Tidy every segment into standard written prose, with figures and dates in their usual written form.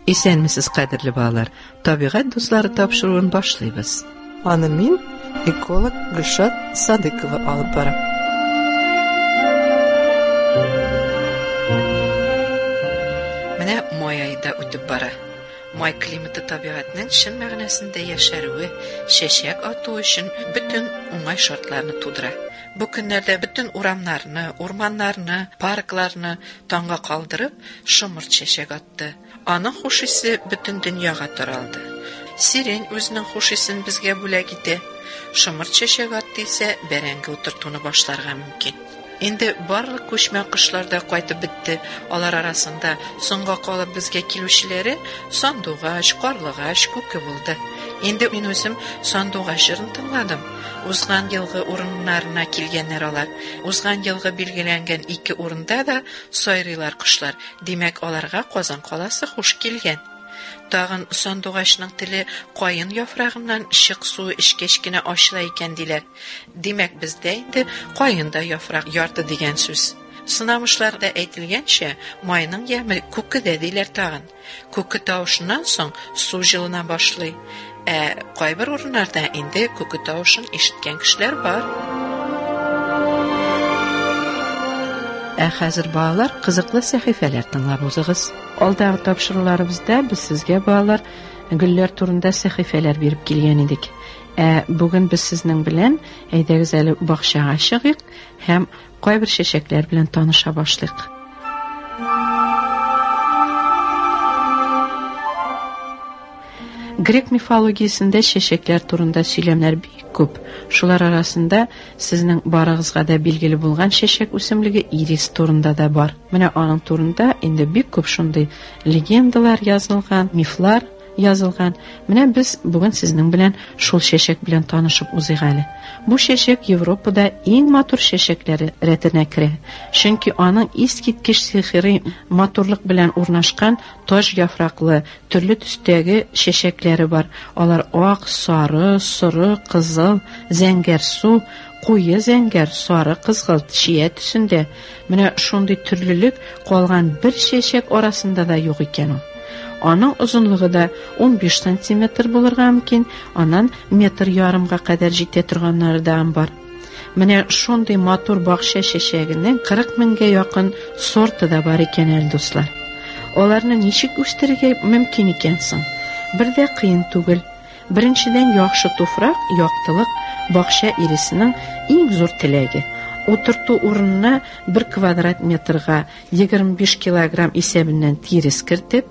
Исәнмесез, кадерле балалар. Табигать дуслары тапшыруын башлыйбыз. Аны мин, эколог Гөлшат Садыкова алып барам. Менә май айда үтеп бара. Май климаты табигатьнең чын мәгънәсендә яшәруе, чәчәк ату өчен бөтен уңай шартларны тудыра. Бу көннәрдә бөтен урамнарны, урманнарны, паркларны таңга калдырып, шомырт чәчәк атты. Аның хуш исе бөтен дөньяга таралды. Сирень үзенең хуш исен безгә бүләк итә. Шомырт чәчәк атты исә бәрәңге утыртуны башларга мөмкин. Инде барлык күчмә кошлар да кайтып бетте. Алар арасында соңга калып безгә килүчеләре сандугач, карлыгач, күке булды. Инде мин үзем сандугач җырын тыңладым. Узган елгы урыннарына килгәннәр алар. Узган елгы билгеләнгән 2 урында да сайрыйлар кошлар. Димәк, аларга Казан каласы хуш килгән. Тагын сандугачның теле каен яфрагыннан чык суы эчкәч кенә ачыла икән диләр. Димәк, бездә инде каенда яфрак ярты дигән сүз. Сынамышларда әйтелгәнчә, майның яме күкедә диләр тагын. Күке тавышыннан соң су җылына башлый. Кайбер урыннарда инде күке тавышын ишеткән кешеләр бар. Хәзер балалар кызыклы сәхифәләр тыңлап узыгыз. Алдагы тапшыруларыбызда без сезгә балалар гөлләр турында сәхифәләр биреп килгән идек. Бүген без сезнең белән әйдәгез әле бакчага чыгыйк һәм кайбер чәчәкләр белән таныша башлыйк. Грек мифологиясендә чәчәкләр турында сөйләмнәр бик күп. Шулар арасында сезнең барыгызга да билгеле булган чәчәк үсемлеге ирис турында да бар. Менә аның турында инде бик күп шундый легендалар язылган, мифлар язылган. Менә без бүген сезнең белән шул чәчәк белән танышып узыйк әле. Бу чәчәк Европада иң матур чәчәкләре рәтенә керә. Чөнки аның искиткеч сихри матурлык белән урнашкан таш яфраклы, төрле төстәге чәчәкләре бар. Алар ак, сары, соры, кызыл, зәңгәр су, куе зәңгәр, сары, кызгылт, чия төсендә. Менә шундый төрлелек калган бер чәчәк арасында да юк икән ул. Аның озынлыгы да 15 сантиметр булырга мөмкин, аннан метр ярымга кадәр җитә торганнары да бар. Менә шундый матур бакча чәчәгенең 40 меңгә якын сорты да бар икән әле дуслар. Аларны ничек үстерергә мөмкин икән соң? Бер дә кыен түгел. Беренчедән яхшы туфрак, яктылык бакча ирисенең иң зур теләге. Утырту урынына 1 квадрат метрга 25 килограмм исәбеннән тирес кертеп,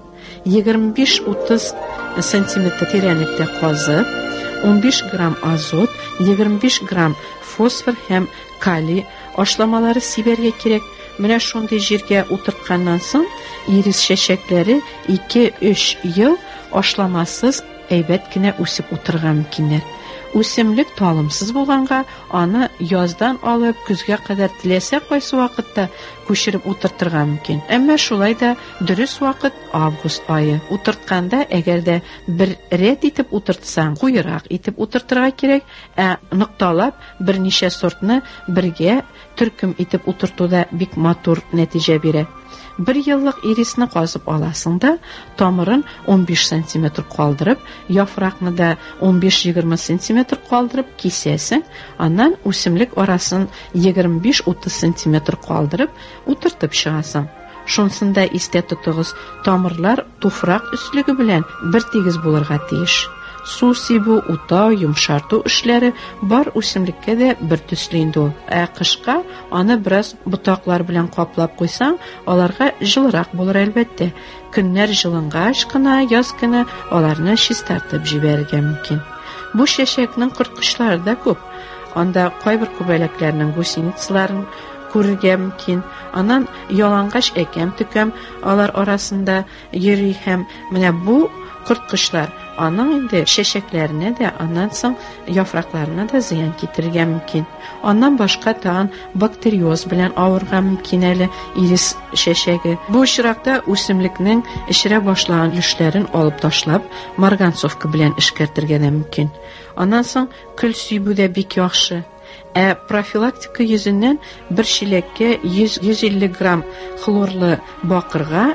25-30 сантиметр тирәнлектә казып, 15 грамм азот, 25 грамм фосфор һәм калий ашламалары сибәргә кирәк. Менә шундый җиргә утыртканнан соң ирис чәчәкләре 2-3 ел ашламасыз әйбәт кенә үсеп утырга мөмкиннәр. Үсемлек талымсыз булганга, аны яздан алып көзгә кадәр теләсә кайсы вакытта күчереп утыртырга мөмкин. Әмма шулай да дөрес вакыт август ае. Утыртканда әгәр дә бер рәт итеп утыртсаң, куйрак итеп утыртырга кирәк, ныкталап берничә сортны бергә төркем итеп утыртуда бик матур нәтиҗә бирә. 1 еллык ирисне казып аласың да, тамырын 15 сантиметр калдырып, яфракны да 15-20 сантиметр калдырып кисәсең, аннан үсемлек арасын 25-30 сантиметр калдырып утыртып чыгасың. Шунсында истә тотыгыз, тамырлар туфрак өслеге белән бер тигез булырга тиеш. Су сибу, утау, йомшарту эшләре бар үсемлеккә дә бер төсле инде ул. Кышка аны бераз ботаклар белән каплап куйсаң, аларга җылырак булыр әлбәттә. Көннәр җылынгач кына, яз көне аларны чистартып җибәрергә мөмкин. Бу чәчәкнең кырткычлары да күп. Анда кайбер күбәләкләрнең гусеницаларын күрергә мөмкин. Аннан ялангач әкәм-төкәм алар арасында йөри һәм менә бу кырткычлар аның инде чәчәкләренә дә, аннан соң яфракларына да зыян китерергә мөмкин. Аннан башка тагын бактериоз белән авырга мөмкин әле ирис чәчәге. Бу очракта үсемлекнең эшерә башлаган эшләрен алып ташлап, марганцовка белән эшкәртергә дә мөмкин. Аннан соң көл сөйбү дә бик яхшы. Профилактика йөзеннән бер чиләккә 100-150 грамм хлорлы бакырга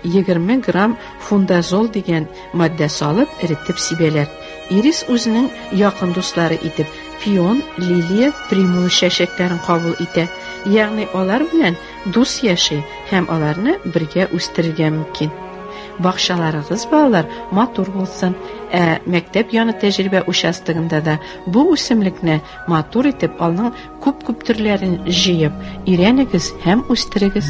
20 грамм фундазол дигән матдә салып, эретеп сибәләр. Ирис үзенең якын дуслары итеп пион, лилия, примула чәчәкләрен кабул итә. Ягъни алар белән дус яши һәм аларны бергә үстерергә мөмкин. Бакчаларыгыз, балалар, матур булсын. Мәктәп яны тәҗрибә участогында да бу үсемлекне матур итеп, алның күп төрләрен җыеп, өйрәнегез һәм үстерегез.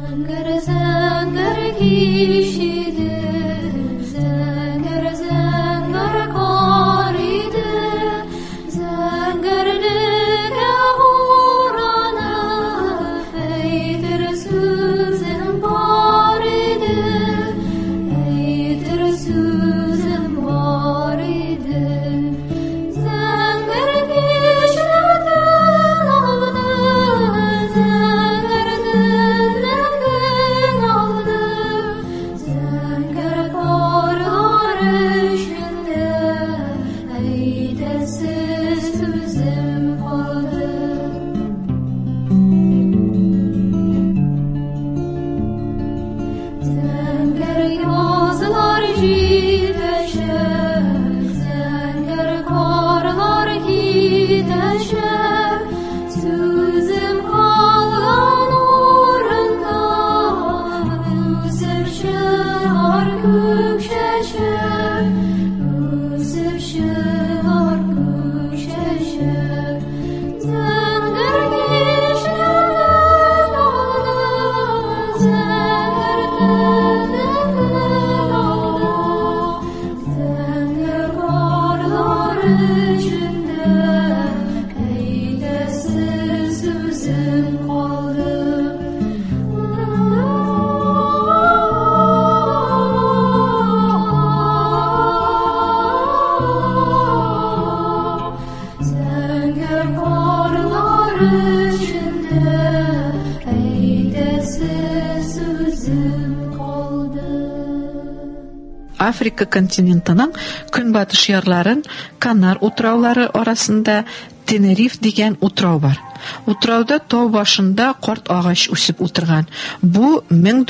Африка континентының көнбатыш ярларын Канар утраулары арасында Тенериф дигән утрау бар. Утрауда тау башында карт агач үсеп утырган. Бу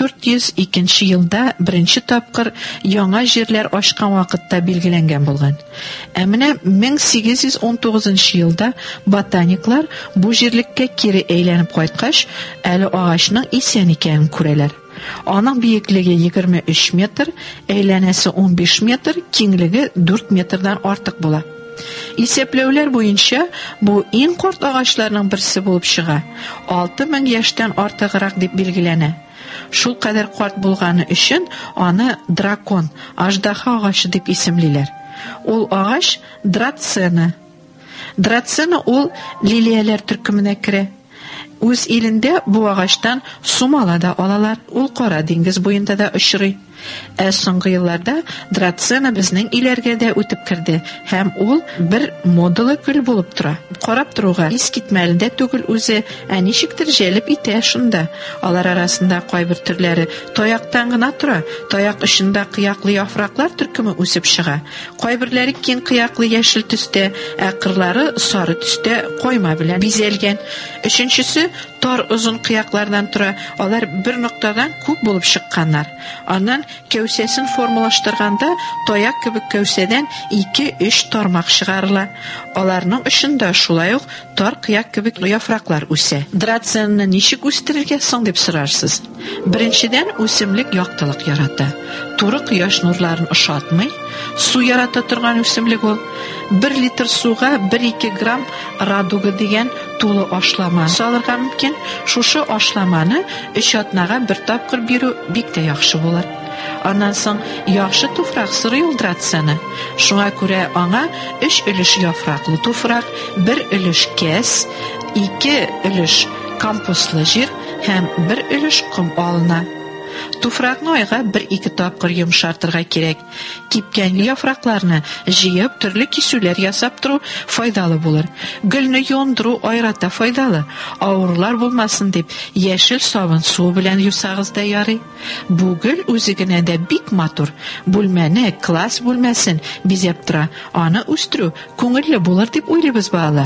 1402 елда беренче тапкыр яңа җирләр ачкан вакытта билгеләнгән булган. Менә 1819 елда ботаниклар бу җирлеккә кире әйләнеп кайткач, әле агачның исән икәнен күрәләр. Аның биеклеге 23 метр, әйләнәсе 15 метр, киңлеге 4 метрдан артык була. Исәпләүләр буенча, бу иң карт агачларның берсе булып чыга. 6000 яшьтән артыграк дип билгеләнә. Шул кадәр карт булганы өчен аны дракон, аждаһа агачы дип исемлиләр. Ул агач драцена. Драцена ул лилияләр төркеменә керә. Үз илендә бу агачтан сумала да алалар. Ул Кара диңгез буенда да очрый. Соңгы елларда драцена безнең иләргә дә үтеп керде һәм ул бер модалы гөл булып тора. Карап торуга искитмәле дә түгел үзе, ничектер җәлеп итә шунда. Алар арасында кайбер төрләре таяктан гына тора. Таяк очында кыяклы яфраклар төркеме үсеп чыга. Кайберләре киң кыяклы яшел төстә, кырлары сары төстә койма белән бизәлгән. Өченчесе тар озын кыяклардан тора. Алар бер ноктадан күп булып чыкканнар. Аннан кәүсәсен формалаштырганда таяк кебек кәүсәдән 2-3 тармак чыгарыла. Аларның очында шулай ук тар кыяк кебек яфраклар үсә. Драценны ничек үстерергә соң дип сорарсыз. Беренчедән, үсемлек яктылык ярата. Туры кояш нурларын ошатмый, су ярата торган үсемлек ул. 1 литр суга 1-2 грамм радуга дигән тулы ашлама салырга мөмкин. Шушы ашламаны 3 атнага бер тапкыр бирү бик тә яхшы булыр. Аннан соң яхшы туфрак сырый ул драцена. Шуңа күрә аңа 3 өлеш яфраклы туфрак, 1 өлеш кәс, 2 өлеш компостлы җир һәм 1 өлеш ком алына. Туфракны айга 1-2 тапкыр йомшартырга кирәк. Кипкән яфракларны җыеп, төрле кисүләр ясап тору файдалы булыр. Гөлне юындыру айрата файдалы. Авырулар булмасын дип, яшел сабын су белән юсагыз да ярый. Бу гөл үзе генә дә бик матур. Бүлмәне, класс бүлмәсен бизәп тора. Аны үстерү күңелле булыр дип уйлыйбыз, балалар.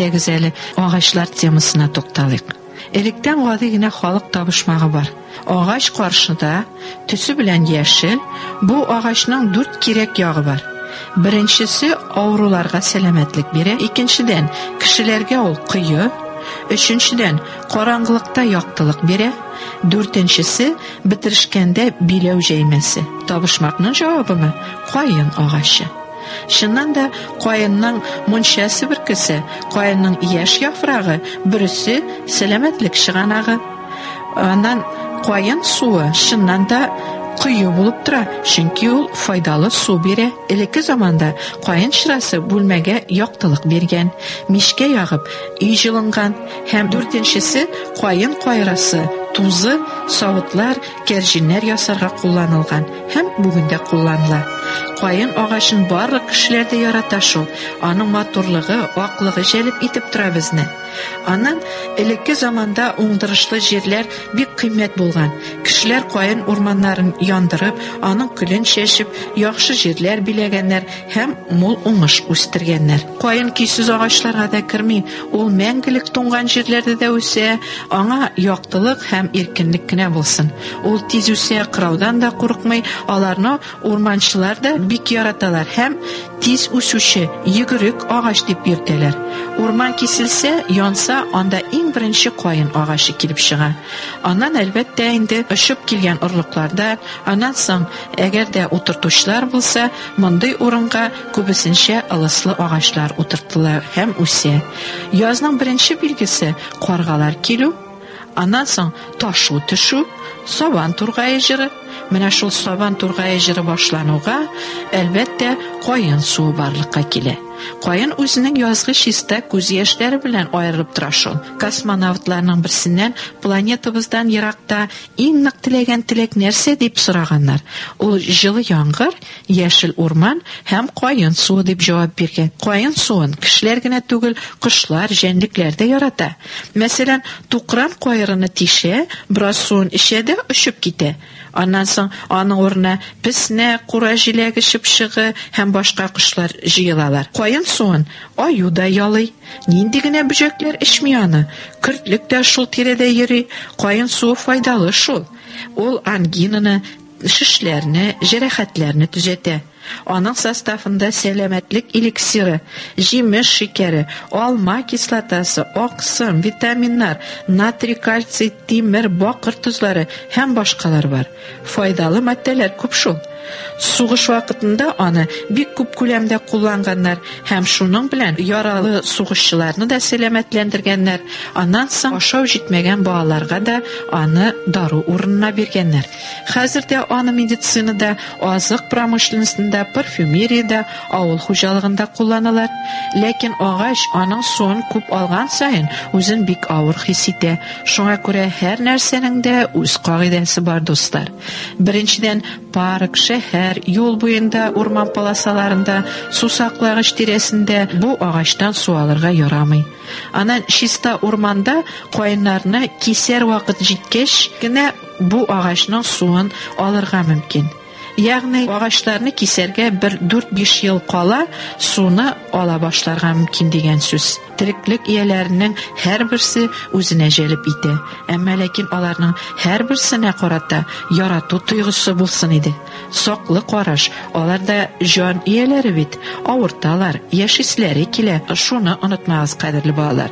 килегез әле агачлар темасына тукталыйк. Электән гади генә халык табышмагы бар. Агач каршыда, төсе белән яшел, бу агачның 4 кирәк ягы бар. Беренчесе авыруларга сәламәтлек бирә, икенчедән кешеләргә ул кыю, өченчедән караңгылыкта яктылык бирә, дүртенчесе бетеришкәндә биләү җәймәсе. Табышмакның җавабы каен агачы. Шуннан да каенның мунчасы беркесе, каенның яшь яфрагы, берсе сәламәтлек чыганагы. Аннан каен суы шуннан да кыю булып тора, чөнки ул файдалы су бирә. Элекке заманда каен чырасы бүлмәгә яктылык биргән, мишкә ягып, үй җылынган. Һәм дүртенчесе каен кайрасы, тузы, савытлар, кәрҗиннәр ясарга кулланылган һәм бүген дә кулланыла. Каен агачын барлык кешеләр дә ярата шул. Аның матурлыгы, аклыгы җәлеп итеп тора безне. Аннан элекке заманда уңдырышлы җирләр бик кыйммәт булган. Кешеләр каен урманнарын яндырып, аның көлен чәчеп, яхшы җирләр биләгәннәр һәм мул уңыш үстергәннәр. Каен көйсез агачларга да керми, ул мәңгелек туңган җирләрдә дә үсә, аңа яктылык һәм иркенлек кенә булсын. Ул тиз үсә, кыраудан да курыкмый, аларны урманчылар да бик яраталар һәм тиз үсүче йөгерек агач дип йөртәләр. Урман киселсә, янса, анда иң беренче каен агачы килеп чыга. Аннан әлбәттә инде өшеп килгән орлыкларда, аннан соң әгәр дә утыртучылар булса, мондый урынга күбесенчә ылыслы агачлар утыртылар һәм үсә. Язның беренче билгесе каргалар килү, аннан соң ташу төшү, сабан тургае җыры. Менә шул сабан тургае җыры башлануга, әлбәттә, каен суы барлыкка килә. Каен үзенең язгы чиста күз яшьләре белән аерылып тора шул. Космонавтларның берсеннән планетабыздан еракта иң нык теләгән теләк нәрсә дип сораганнар. Ул җылы яңгыр, яшел урман һәм каен суы дип җавап биргән. Каен суын кешеләр генә түгел, кошлар, җәнлекләр дә ярата. Мәсәлән, тукран каерыны тишә, бераз суын эчә дә очып китә. Аннан соң аның урынына песне, кура җиләге, чыпчыгы һәм башка кошлар җыелалар. Каен суын аю да ялый. Нинди генә бөҗәкләр эчми аны. Көртлек тә шул тирәдә йөри. Каен суы файдалы шул. Ул ангинаны, шишләрне, җәрәхәтләрне төзәтә. Аның составында сәламәтлек эликсиры, җимеш шикәре, алма кислотасы, аксым, витаминнар, натрий, кальций, тимер, бакыр тузлары һәм башкалар бар. Файдалы матдәләр күп шул. Сугыш вакытында аны бик күп күләмдә кулланганнар һәм шуның белән яралы сугышчыларны да сәламәтләндергәннәр. Аннан соң ашау җитмәгән балаларга да аны дару урынына биргәннәр. Хәзердә аны медицинада, азык промышленностенда, парфюмерияда, авыл хуҗалыгында кулланалар. Ләкин агач аның суын күп алган саен үзен бик авыр хис итә. Шуңа күрә һәр нәрсәнең дә үз кагыйдәсе бар, дуслар. Беренчедән, парк, шәһәр, юл буенда, урман полосаларында, су саклагыч тирәсендә бу агачтан су алырга ярамый. Аннан чиста урманда каеннарны кисәр вакыт җиткәч генә бу агачның суын алырга мөмкин. Ягъни агачларны кисәргә 4-5 ел кала суны ала башларга мөмкин дигән сүз. Тереклек ияләренең һәрберсе үзенә җәлеп итә. Әмма ләкин аларның һәрберсенә карата ярату тойгысы булсын иде. Саклы караш, алар да җан ияләре бит, авырталар, яшисләре килә. Шуны онытмагыз, кадерле балалар.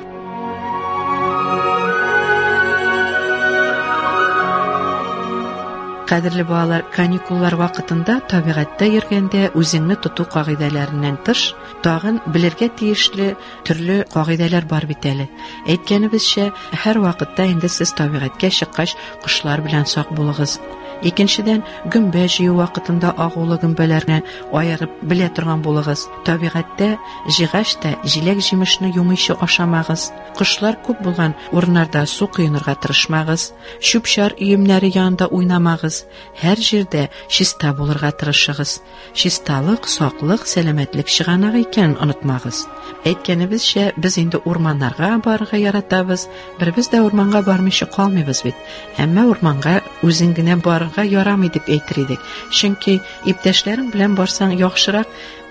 Кадерле балалар, каникуллар вакытында табигатьтә йөргәндә үзеңне тоту кагыйдәләреннән тыш, тагын белергә тиешле төрле кагыйдәләр бар бит әле. Әйткәнебезчә, һәр вакытта инде сез табигатькә чыккач, кошлар белән сак булыгыз. Икенчедән, гөмбә җыю вакытында агулы гөмбәләрне аерып белә торган булыгыз. Табигатьтә җигач та җиләк-җимешне юмыйчы ашамагыз. Кошлар күп булган урыннарда су кыйнырга тырышмагыз. Чүп-чар өемнәре янында уйнамагыз. Һәр җирдә чиста булырга тырышыгыз. Чисталык, саклык, сәламәтлек чыганагы икән онытмагыз. Әйткәнебезчә, без инде урманнарга барырга яратабыз. Бербез дә урманга бармыйча калмыйбыз бит. Әмма урманга үзең генә барырга ярамый дип әйтер идек. Чөнки иптәшләрең белән барсаң яхшырак,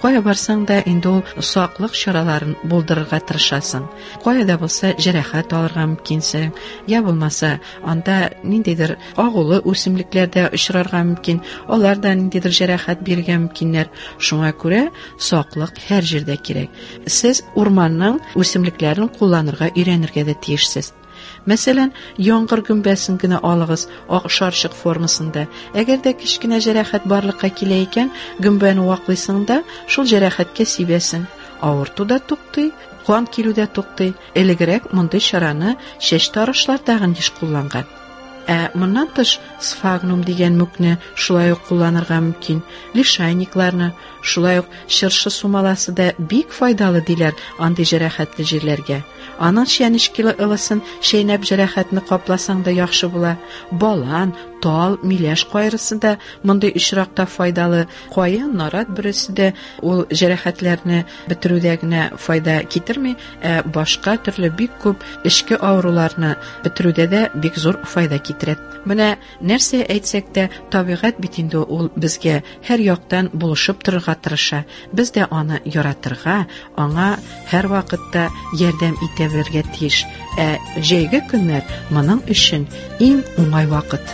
Кая барсаң да инде ул саклык чараларын булдырырга тырышасың. Кая да булса җәрәхәт алырга мөмкинсең, я булмаса анда ниндидер агулы үсемлекләрдә очрарга мөмкин, алар да ниндидер җәрәхәт бирергә мөмкиннәр. Шуңа күрә саклык һәр җирдә кирәк. Сез урманның үсемлекләрен кулланырга өйрәнергә дә тиешсез. Мәсәлән, яңгыр гөмбәсен генә алыгыз ак шарчык формасында. Әгәр дә кичкенә җәрәхәт барлыкка килә икән, гөмбәне ваклыйсың да шул җәрәхәткә сибәсең. Авырту да туктый, кан килү дә туктый. Элегрәк мондый чараны чәч тарышлар тагын еш кулланган. Моннан тыш сфагнум дигән мүкне шулай ук кулланырга мөмкин. Лишайникларны, шулай ук чыршы сумаласы да бик файдалы диләр андый җәрәхәтле җирләргә. Аның чәнечкеле ылысын шәйнәп җәрәхәтне капласаң да яхшы була. Балан, тал, миләш кайрысы да мондый очракта файдалы. Каен, нарат берсе дә ул җәрәхәтләрне бетерүдә генә файда китерми, башка төрле бик күп эчке авыруларны бетерүдә дә бик зур файда китерә. Менә нәрсә әйтсәк тә, табигать бит инде ул безгә һәр яктан булышып торырга тырыша. Без дә аны яратырга, аңа һәр вакытта ярдәм итә белергә тиеш. Җәйге көннәр моның өчен иң уңай вакыт.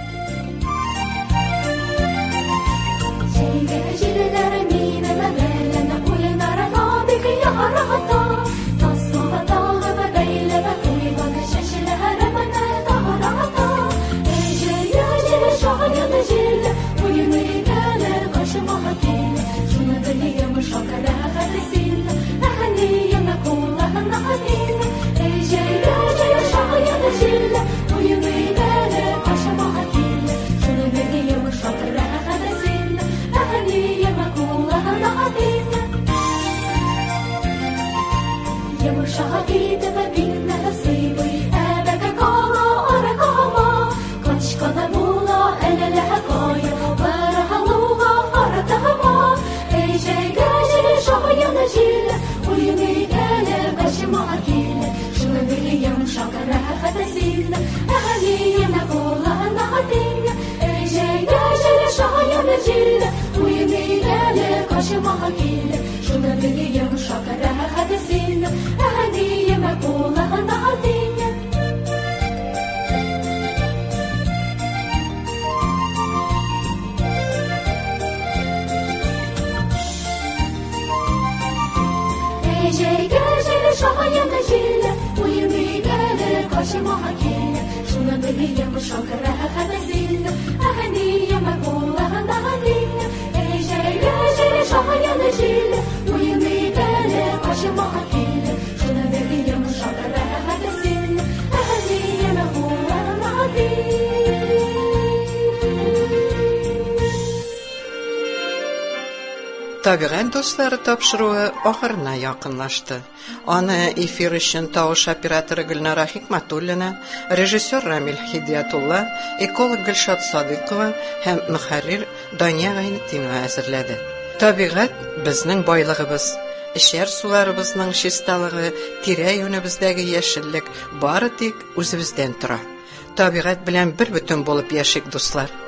Табигать дуслары тапшыруы ахырына якынлашты. Аны эфир өчен тавыш операторы Гөлнара Хикмәтуллина, режиссер Рамил Хидиятулла, эколог Гөлшат Садыйкова һәм мөхәррир Дания Гайнетдинова әзерләде. Табигать безнең байлыгыбыз, эшәр суларыбызның чисталыгы, тирә-юнебездәге яшеллек бары тик үзебездән тора. Табигать белән бер бөтен булып яшик, дуслар.